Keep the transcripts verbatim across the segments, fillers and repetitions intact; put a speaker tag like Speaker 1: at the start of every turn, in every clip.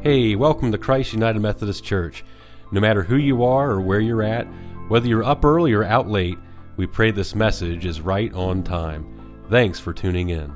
Speaker 1: Hey, welcome to Christ United Methodist Church. No matter who you are or where you're at, whether you're up early or out late, we pray this message is right on time. Thanks for tuning in.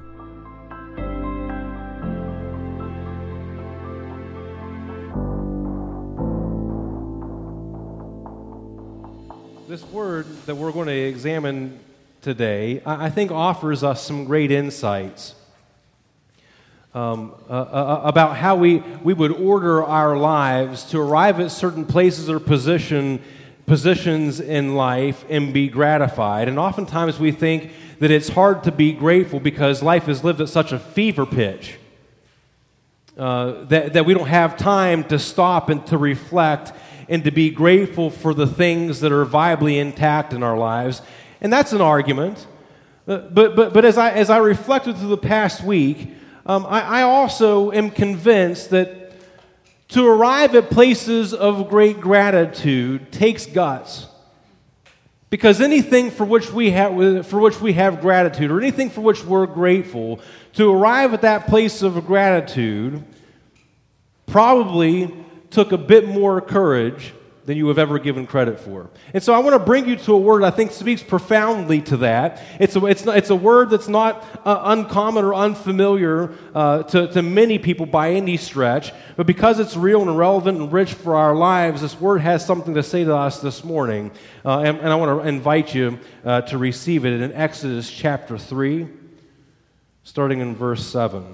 Speaker 2: This word that we're going to examine today, I think, offers us some great insights um, uh, uh, about how we, we would order our lives to arrive at certain places or position, positions in life and be gratified. And oftentimes we think that it's hard to be grateful because life is lived at such a fever pitch uh, that, that we don't have time to stop and to reflect and to be grateful for the things that are viably intact in our lives. And that's an argument. Uh, but but but as I as I reflected through the past week, um, I, I also am convinced that to arrive at places of great gratitude takes guts. Because anything for which we have for which we have gratitude, or anything for which we're grateful, to arrive at that place of gratitude probably took a bit more courage than you have ever given credit for. And so I want to bring you to a word I think speaks profoundly to that. It's a, it's not, it's a word that's not uh, uncommon or unfamiliar uh, to, to many people by any stretch, but because it's real and relevant and rich for our lives, this word has something to say to us this morning. Uh, and, and I want to invite you uh, to receive it in Exodus chapter three, starting in verse seven.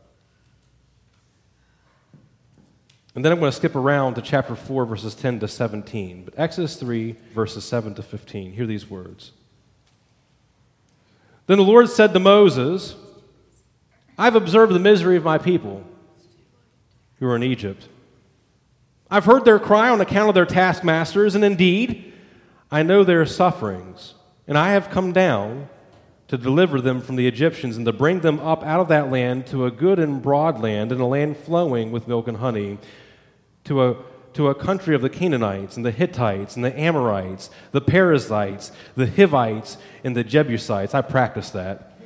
Speaker 2: And then I'm going to skip around to chapter four, verses ten to seventeen. But Exodus three, verses seven to fifteen. Hear these words. Then the Lord said to Moses, I've observed the misery of my people who are in Egypt. I've heard their cry on account of their taskmasters, and indeed, I know their sufferings. And I have come down to deliver them from the Egyptians and to bring them up out of that land to a good and broad land and a land flowing with milk and honey, to a, to a country of the Canaanites and the Hittites and the Amorites, the Perizzites, the Hivites, and the Jebusites. I practiced that.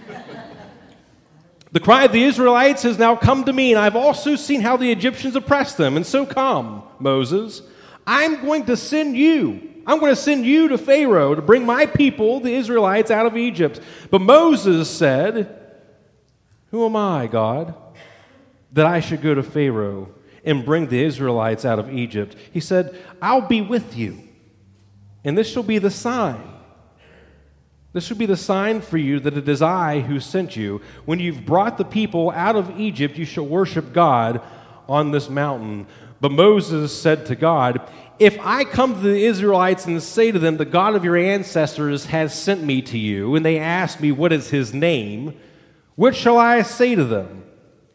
Speaker 2: The cry of the Israelites has now come to me, and I've also seen how the Egyptians oppressed them. And so come, Moses, I'm going to send you. I'm going to send you to Pharaoh to bring my people, the Israelites, out of Egypt. But Moses said, who am I, God, that I should go to Pharaoh and bring the Israelites out of Egypt? He said, I'll be with you, and this shall be the sign. This shall be the sign for you that it is I who sent you. When you've brought the people out of Egypt, you shall worship God on this mountain. But Moses said to God, if I come to the Israelites and say to them, the God of your ancestors has sent me to you, and they ask me, what is his name? What shall I say to them?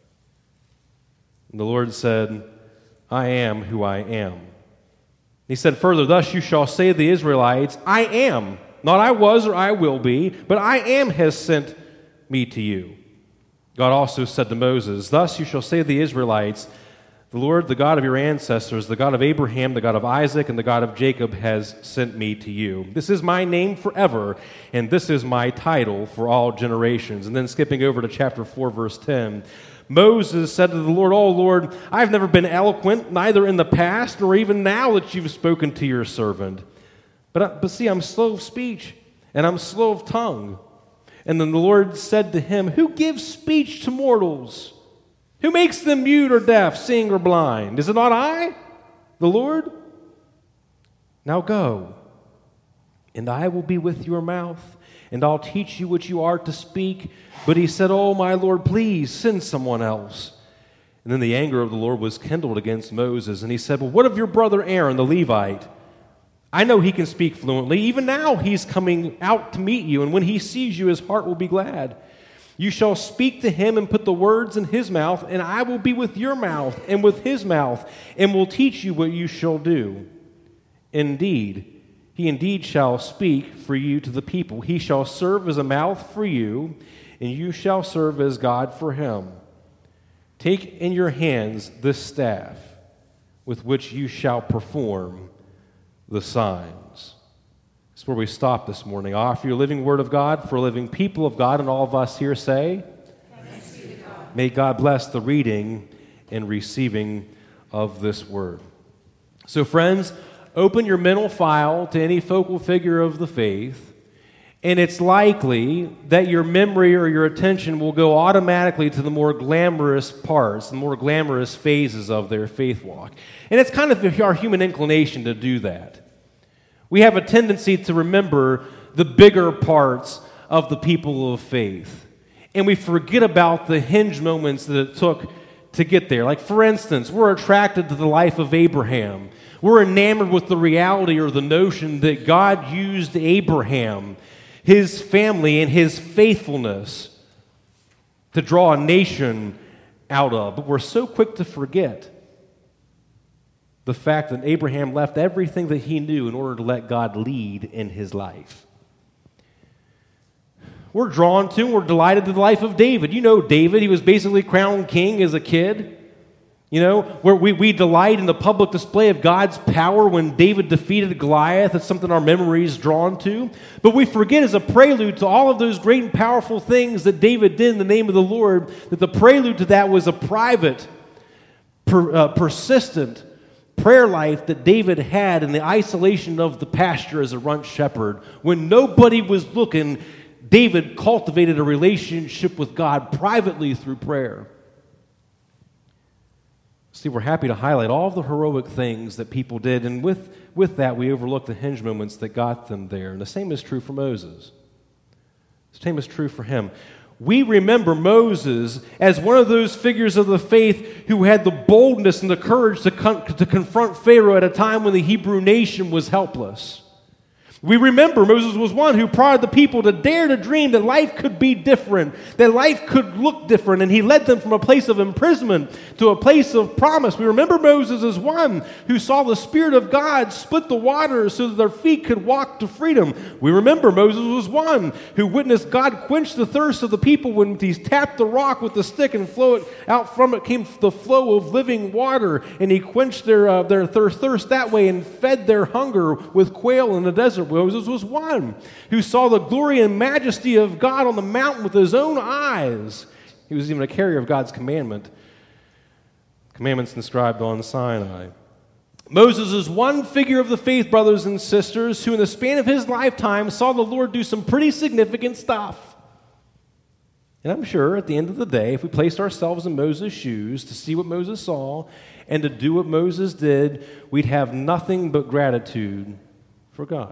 Speaker 2: And the Lord said, I am who I am. He said further, thus you shall say to the Israelites, I am, not I was or I will be, but I am has sent me to you. God also said to Moses, thus you shall say to the Israelites, the Lord, the God of your ancestors, the God of Abraham, the God of Isaac, and the God of Jacob has sent me to you. This is my name forever, and this is my title for all generations. And then skipping over to chapter four, verse ten, Moses said to the Lord, oh Lord, I've never been eloquent, neither in the past nor even now that you've spoken to your servant. But, but see, I'm slow of speech, and I'm slow of tongue. And then the Lord said to him, who gives speech to mortals? Who makes them mute or deaf, seeing or blind? Is it not I, the Lord? Now go, and I will be with your mouth, and I'll teach you what you are to speak. But he said, oh, my Lord, please send someone else. And then the anger of the Lord was kindled against Moses, and he said, well, what of your brother Aaron, the Levite? I know he can speak fluently. Even now he's coming out to meet you, and when he sees you, his heart will be glad. You shall speak to him and put the words in his mouth, and I will be with your mouth and with his mouth, and will teach you what you shall do. Indeed, he indeed shall speak for you to the people. He shall serve as a mouth for you, and you shall serve as God for him. Take in your hands this staff with which you shall perform the signs. That's where we stop this morning. I offer you a living word of God for a living people of God, and all of us here say,
Speaker 3: Thanks be to God.
Speaker 2: May God bless the reading and receiving of this word. So friends, open your mental file to any focal figure of the faith, and it's likely that your memory or your attention will go automatically to the more glamorous parts, the more glamorous phases of their faith walk. And it's kind of our human inclination to do that. We have a tendency to remember the bigger parts of the people of faith, and we forget about the hinge moments that it took to get there. Like, for instance, we're attracted to the life of Abraham. We're enamored with the reality or the notion that God used Abraham, his family, and his faithfulness to draw a nation out of. But we're so quick to forget the fact that Abraham left everything that he knew in order to let God lead in his life. We're drawn to, we're delighted to the life of David. You know David, he was basically crowned king as a kid. You know, where we, we delight in the public display of God's power when David defeated Goliath. It's something our memory is drawn to. But we forget, as a prelude to all of those great and powerful things that David did in the name of the Lord, that the prelude to that was a private, per, uh, persistent prayer life that David had in the isolation of the pasture as a runt shepherd. When nobody was looking, David cultivated a relationship with God privately through prayer. See, we're happy to highlight all of the heroic things that people did, and with, with that, we overlook the hinge moments that got them there. And the same is true for Moses. The same is true for him. We remember Moses as one of those figures of the faith who had the boldness and the courage to, con- to confront Pharaoh at a time when the Hebrew nation was helpless. We remember Moses was one who prodded the people to dare to dream that life could be different, that life could look different, and he led them from a place of imprisonment to a place of promise. We remember Moses as one who saw the Spirit of God split the waters so that their feet could walk to freedom. We remember Moses was one who witnessed God quench the thirst of the people when he tapped the rock with the stick and flow it, out from it came the flow of living water, and he quenched their, uh, their thirst that way and fed their hunger with quail in the desert. Moses was one who saw the glory and majesty of God on the mountain with his own eyes. He was even a carrier of God's commandment, commandments inscribed on Sinai. Moses is one figure of the faith, brothers and sisters, who in the span of his lifetime saw the Lord do some pretty significant stuff. And I'm sure at the end of the day, if we placed ourselves in Moses' shoes to see what Moses saw and to do what Moses did, we'd have nothing but gratitude for God.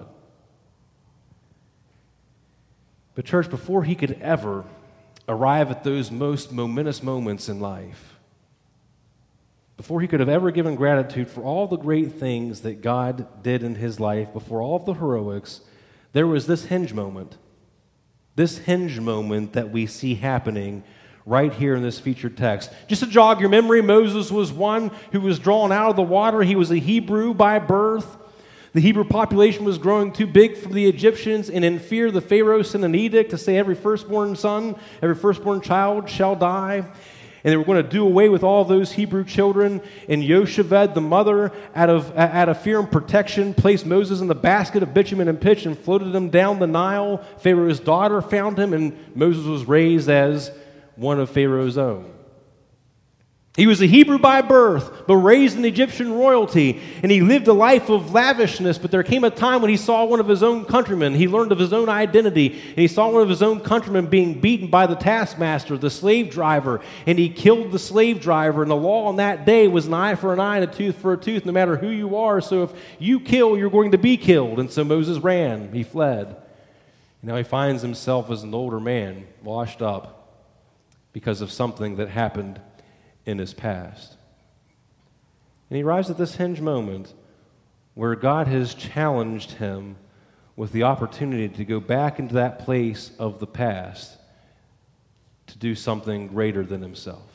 Speaker 2: But church, before he could ever arrive at those most momentous moments in life, before he could have ever given gratitude for all the great things that God did in his life, before all of the heroics, there was this hinge moment. This hinge moment that we see happening right here in this featured text. Just to jog your memory, Moses was one who was drawn out of the water. He was a Hebrew by birth. The Hebrew population was growing too big for the Egyptians, and in fear, the Pharaoh sent an edict to say every firstborn son, every firstborn child shall die. And they were going to do away with all those Hebrew children. And Yosheved, the mother, out of, out of fear and protection, placed Moses in the basket of bitumen and pitch and floated him down the Nile. Pharaoh's daughter found him, and Moses was raised as one of Pharaoh's own. He was a Hebrew by birth, but raised in Egyptian royalty, and he lived a life of lavishness, but there came a time when he saw one of his own countrymen. He learned of his own identity, and he saw one of his own countrymen being beaten by the taskmaster, the slave driver, and he killed the slave driver, and the law on that day was an eye for an eye and a tooth for a tooth, no matter who you are. So if you kill, you're going to be killed. And so Moses ran. He fled. And now he finds himself as an older man, washed up because of something that happened in his past. And he arrives at this hinge moment where God has challenged him with the opportunity to go back into that place of the past to do something greater than himself.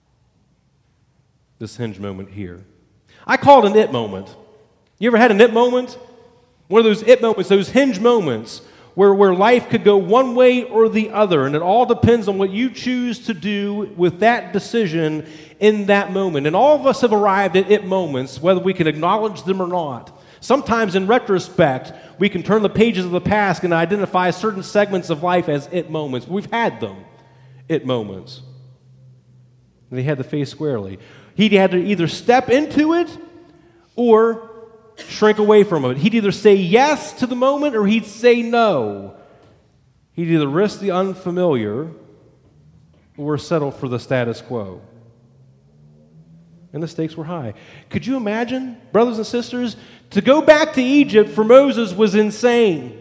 Speaker 2: This hinge moment here. I call it an it moment. You ever had an it moment? One of those it moments, those hinge moments where, where life could go one way or the other, and it all depends on what you choose to do with that decision in that moment. And all of us have arrived at it moments, whether we can acknowledge them or not. Sometimes in retrospect, we can turn the pages of the past and identify certain segments of life as it moments. We've had them, it moments. And he had to face squarely. He had to either step into it or shrink away from it. He'd either say yes to the moment or he'd say no. He'd either risk the unfamiliar or settle for the status quo. And the stakes were high. Could you imagine, brothers and sisters, to go back to Egypt for Moses was insane.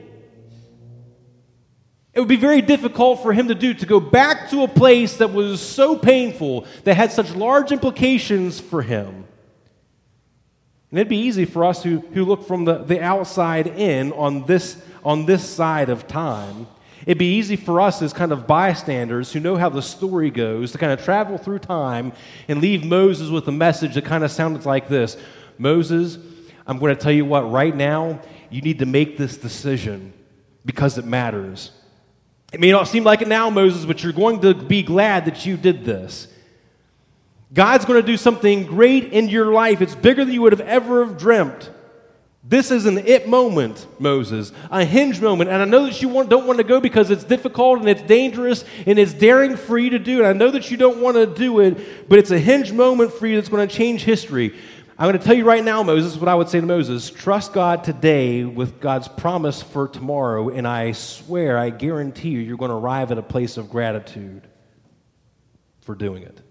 Speaker 2: It would be very difficult for him to do, to go back to a place that was so painful, that had such large implications for him. And it'd be easy for us who, who look from the, the outside in on this, on this side of time. It'd be easy for us as kind of bystanders who know how the story goes to kind of travel through time and leave Moses with a message that kind of sounded like this. Moses, I'm going to tell you what, right now, you need to make this decision because it matters. It may not seem like it now, Moses, but you're going to be glad that you did this. God's going to do something great in your life. It's bigger than you would have ever have dreamt. This is an it moment, Moses, a hinge moment. And I know that you want, don't want to go because it's difficult and it's dangerous and it's daring for you to do it. I know that you don't want to do it, but it's a hinge moment for you that's going to change history. I'm going to tell you right now, Moses, what I would say to Moses. Trust God today with God's promise for tomorrow, and I swear, I guarantee you, you're going to arrive at a place of gratitude for doing it.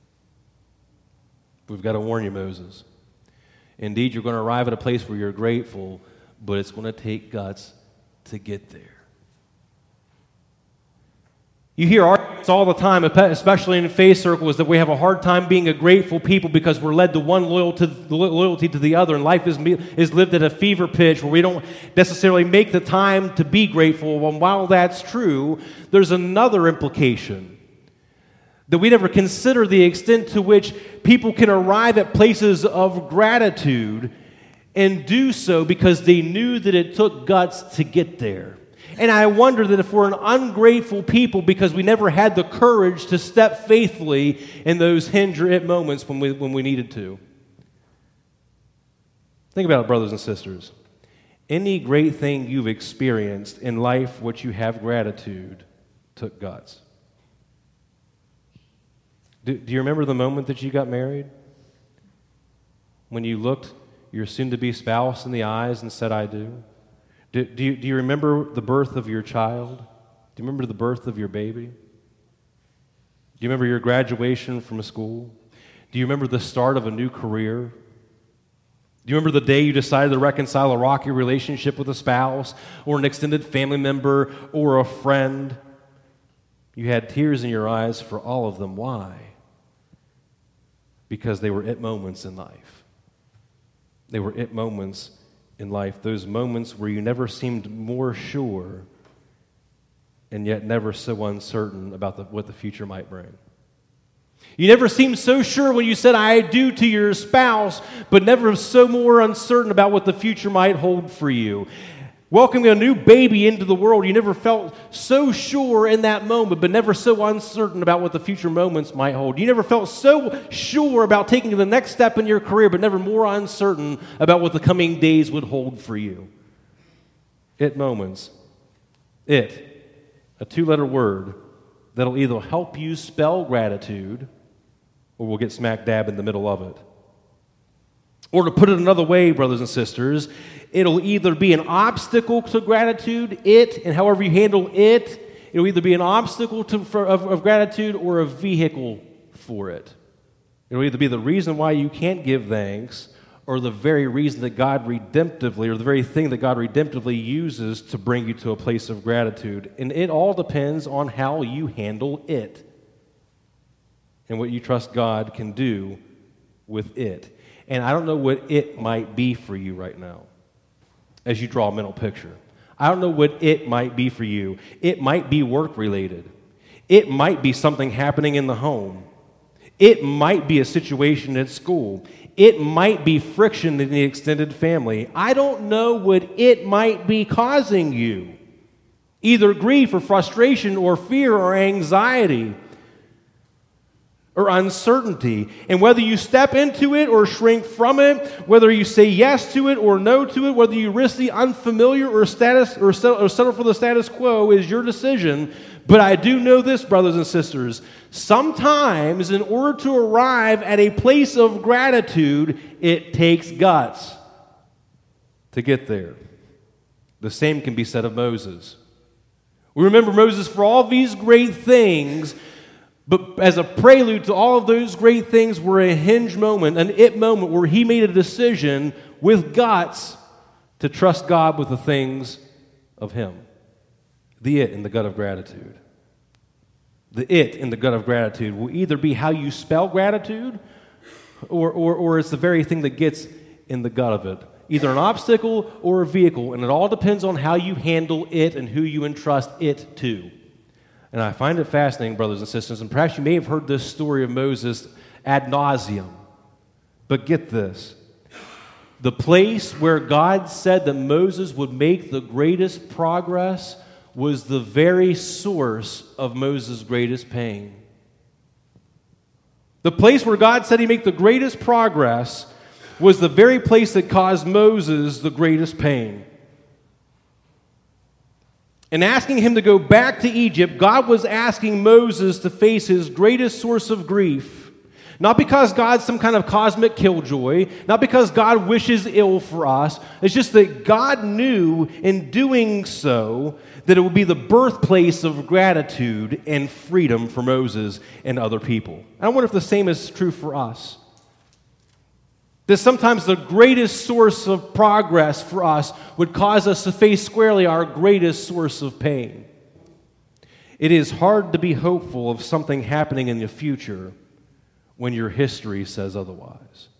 Speaker 2: We've got to warn you, Moses. Indeed, you're going to arrive at a place where you're grateful, but it's going to take guts to get there. You hear arguments all the time, especially in faith circles, that we have a hard time being a grateful people because we're led to one loyalty, loyalty to the other, and life is, is lived at a fever pitch where we don't necessarily make the time to be grateful. And while that's true, there's another implication. That we never consider the extent to which people can arrive at places of gratitude and do so because they knew that it took guts to get there. And I wonder that if we're an ungrateful people because we never had the courage to step faithfully in those hinge or it moments when we, when we needed to. Think about it, brothers and sisters. Any great thing you've experienced in life which you have gratitude took guts. Do, do you remember the moment that you got married? When you looked your soon-to-be spouse in the eyes and said, I do? Do, do, you, do you remember the birth of your child? Do you remember the birth of your baby? Do you remember your graduation from school? Do you remember the start of a new career? Do you remember the day you decided to reconcile a rocky relationship with a spouse or an extended family member or a friend? You had tears in your eyes for all of them. Why? Because they were it moments in life. They were it moments in life, those moments where you never seemed more sure and yet never so uncertain about the, what the future might bring. You never seemed so sure when you said, I do to your spouse, but never so more uncertain about what the future might hold for you. Welcoming a new baby into the world, you never felt so sure in that moment, but never so uncertain about what the future moments might hold. You never felt so sure about taking the next step in your career, but never more uncertain about what the coming days would hold for you. It moments. It, a two-letter word that'll either help you spell gratitude, or we'll get smack dab in the middle of it. Or to put it another way, brothers and sisters, it'll either be an obstacle to gratitude, it, and however you handle it, it'll either be an obstacle to, for, of, of gratitude or a vehicle for it. It'll either be the reason why you can't give thanks or the very reason that God redemptively, or the very thing that God redemptively uses to bring you to a place of gratitude. And it all depends on how you handle it and what you trust God can do with it. And I don't know what it might be for you right now as you draw a mental picture. I don't know what it might be for you. It might be work-related. It might be something happening in the home. It might be a situation at school. It might be friction in the extended family. I don't know what it might be causing you. Either grief or frustration or fear or anxiety or uncertainty. And whether you step into it or shrink from it, whether you say yes to it or no to it, whether you risk the unfamiliar or status or settle, or settle for the status quo is your decision. But I do know this, brothers and sisters, sometimes in order to arrive at a place of gratitude, it takes guts to get there. The same can be said of Moses. We remember Moses for all these great things, but as a prelude to all of those great things were a hinge moment, an it moment where he made a decision with guts to trust God with the things of him. The it in the gut of gratitude. The it in the gut of gratitude will either be how you spell gratitude, or, or, or it's the very thing that gets in the gut of it. Either an obstacle or a vehicle, and it all depends on how you handle it and who you entrust it to. And I find it fascinating, brothers and sisters, and perhaps you may have heard this story of Moses ad nauseum. But get this. The place where God said that Moses would make the greatest progress was the very source of Moses' greatest pain. The place where God said he'd make the greatest progress was the very place that caused Moses the greatest pain. In asking him to go back to Egypt, God was asking Moses to face his greatest source of grief. Not because God's some kind of cosmic killjoy, not because God wishes ill for us. It's just that God knew in doing so that it would be the birthplace of gratitude and freedom for Moses and other people. I wonder if the same is true for us. That sometimes the greatest source of progress for us would cause us to face squarely our greatest source of pain. It is hard to be hopeful of something happening in the future when your history says otherwise.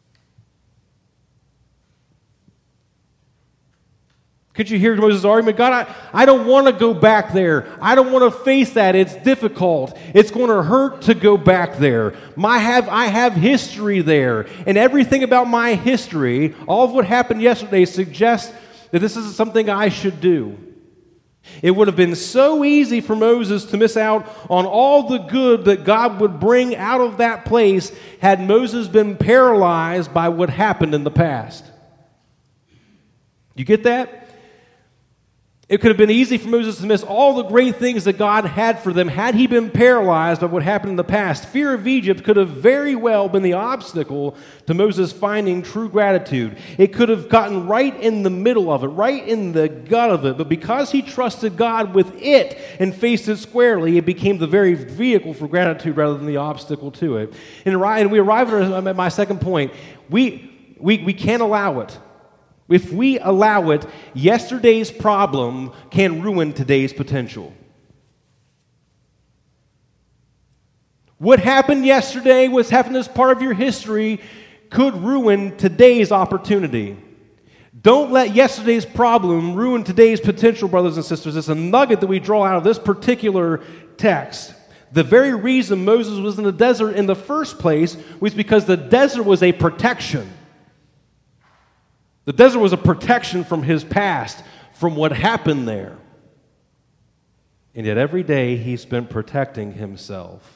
Speaker 2: Could you hear Moses' argument? God, I, I don't want to go back there. I don't want to face that. It's difficult. It's going to hurt to go back there. My have, I have history there. And everything about my history, all of what happened yesterday, suggests that this is something I should do. It would have been so easy for Moses to miss out on all the good that God would bring out of that place had Moses been paralyzed by what happened in the past. You get that? It could have been easy for Moses to miss all the great things that God had for them had he been paralyzed by what happened in the past. Fear of Egypt could have very well been the obstacle to Moses finding true gratitude. It could have gotten right in the middle of it, right in the gut of it. But because he trusted God with it and faced it squarely, it became the very vehicle for gratitude rather than the obstacle to it. And we arrive at my second point. We, we, we can't allow it. If we allow it, yesterday's problem can ruin today's potential. What happened yesterday, what's happened as part of your history, could ruin today's opportunity. Don't let yesterday's problem ruin today's potential, brothers and sisters. It's a nugget that we draw out of this particular text. The very reason Moses was in the desert in the first place was because the desert was a protection. The desert was a protection from his past, from what happened there. And yet every day he spent protecting himself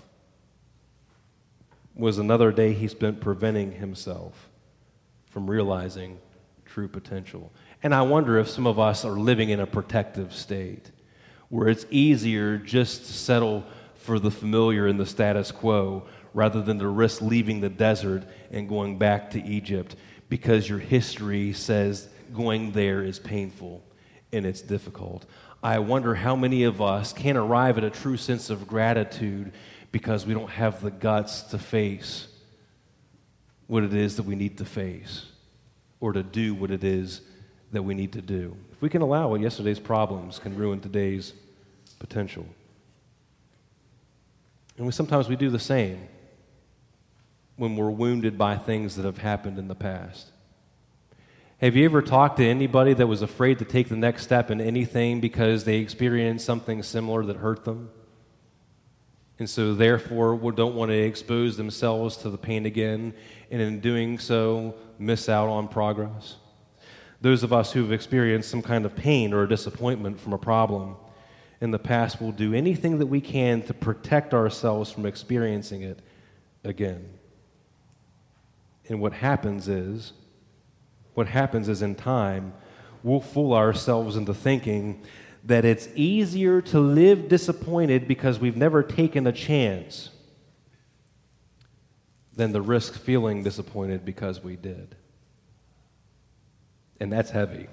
Speaker 2: was another day he spent preventing himself from realizing true potential. And I wonder if some of us are living in a protective state where it's easier just to settle for the familiar and the status quo rather than to risk leaving the desert and going back to Egypt, because your history says going there is painful and it's difficult. I wonder how many of us can arrive at a true sense of gratitude because we don't have the guts to face what it is that we need to face or to do what it is that we need to do. If we can allow it, yesterday's problems can ruin today's potential. And we sometimes we do the same when we're wounded by things that have happened in the past. Have you ever talked to anybody that was afraid to take the next step in anything because they experienced something similar that hurt them? And so therefore don't want to expose themselves to the pain again, and in doing so miss out on progress? Those of us who have experienced some kind of pain or a disappointment from a problem in the past will do anything that we can to protect ourselves from experiencing it again. And what happens is, what happens is in time, we'll fool ourselves into thinking that it's easier to live disappointed because we've never taken a chance than the risk feeling disappointed because we did. And that's heavy.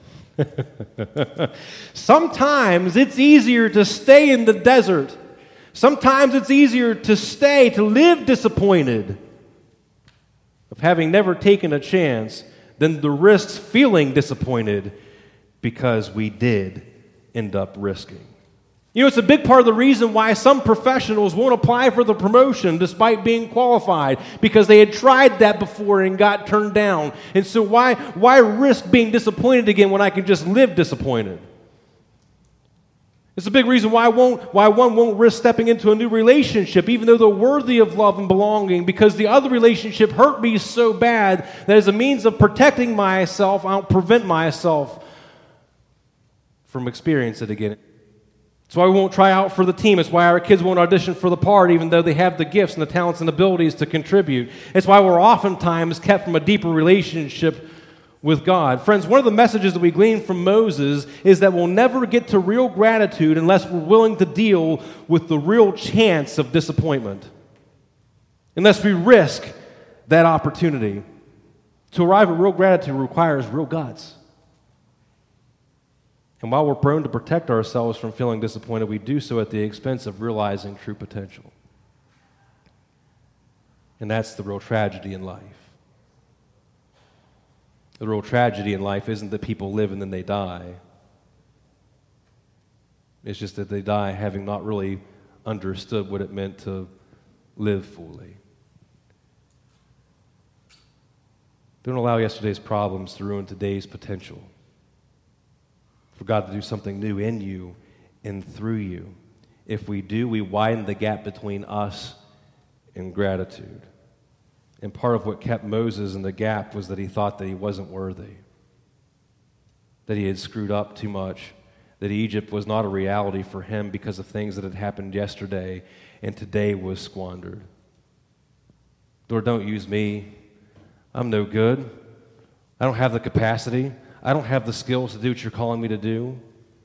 Speaker 2: Sometimes it's easier to stay in the desert. Sometimes it's easier to stay, to live disappointed of having never taken a chance than the risks feeling disappointed because we did end up risking. You know, it's a big part of the reason why some professionals won't apply for the promotion despite being qualified, because they had tried that before and got turned down. And so why, why risk being disappointed again when I can just live disappointed? It's a big reason why, won't, why one won't risk stepping into a new relationship, even though they're worthy of love and belonging, because the other relationship hurt me so bad that as a means of protecting myself, I'll prevent myself from experiencing it again. It's why we won't try out for the team. It's why our kids won't audition for the part, even though they have the gifts and the talents and abilities to contribute. It's why we're oftentimes kept from a deeper relationship with God. Friends, one of the messages that we glean from Moses is that we'll never get to real gratitude unless we're willing to deal with the real chance of disappointment, unless we risk that opportunity. To arrive at real gratitude requires real guts. And while we're prone to protect ourselves from feeling disappointed, we do so at the expense of realizing true potential. And that's the real tragedy in life. The real tragedy in life isn't that people live and then they die. It's just that they die having not really understood what it meant to live fully. Don't allow yesterday's problems to ruin today's potential. For God to do something new in you and through you. If we do, we widen the gap between us and gratitude. And part of what kept Moses in the gap was that he thought that he wasn't worthy, that he had screwed up too much, that Egypt was not a reality for him because of things that had happened yesterday and today was squandered. Lord, don't use me. I'm no good. I don't have the capacity. I don't have the skills to do what you're calling me to do.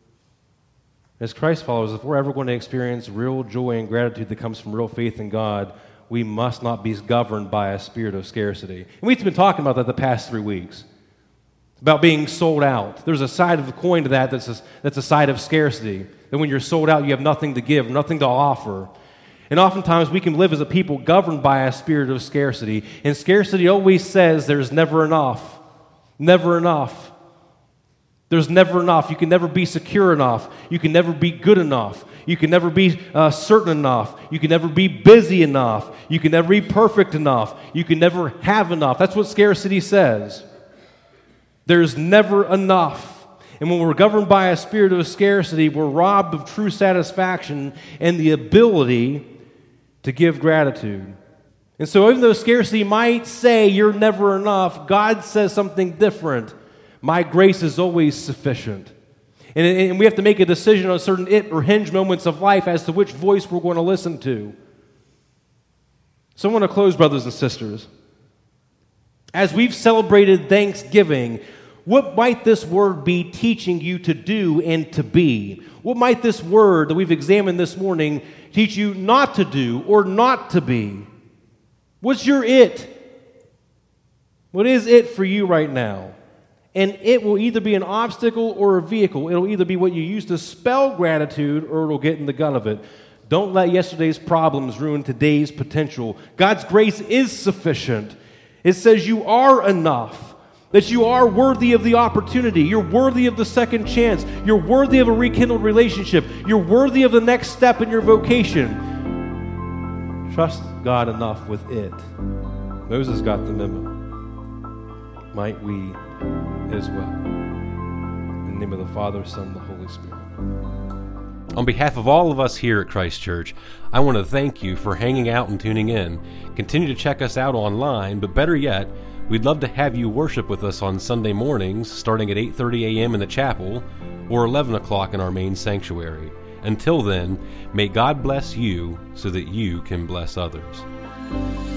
Speaker 2: As Christ followers, if we're ever going to experience real joy and gratitude that comes from real faith in God, we must not be governed by a spirit of scarcity. And we've been talking about that the past three weeks, about being sold out. There's a side of the coin to that that's a, that's a side of scarcity, that when you're sold out, you have nothing to give, nothing to offer. And oftentimes we can live as a people governed by a spirit of scarcity, and scarcity always says there's never enough, never enough. There's never enough. You can never be secure enough. You can never be good enough. You can never be uh, certain enough. You can never be busy enough. You can never be perfect enough. You can never have enough. That's what scarcity says. There's never enough. And when we're governed by a spirit of scarcity, we're robbed of true satisfaction and the ability to give gratitude. And so even though scarcity might say you're never enough, God says something different. My grace is always sufficient. And, and we have to make a decision on certain it or hinge moments of life as to which voice we're going to listen to. So I want to close, brothers and sisters. As we've celebrated Thanksgiving, what might this word be teaching you to do and to be? What might this word that we've examined this morning teach you not to do or not to be? What's your it? What is it for you right now? And it will either be an obstacle or a vehicle. It'll either be what you use to spell gratitude or it'll get in the gut of it. Don't let yesterday's problems ruin today's potential. God's grace is sufficient. It says you are enough, that you are worthy of the opportunity. You're worthy of the second chance. You're worthy of a rekindled relationship. You're worthy of the next step in your vocation. Trust God enough with it. Moses got the memo. Might we as well. In the name of the Father, Son, and the Holy Spirit.
Speaker 1: On behalf of all of us here at Christ Church, I want to thank you for hanging out and tuning in. Continue to check us out online, but better yet, we'd love to have you worship with us on Sunday mornings, starting at eight thirty a.m. in the chapel, or eleven o'clock in our main sanctuary. Until then, may God bless you so that you can bless others.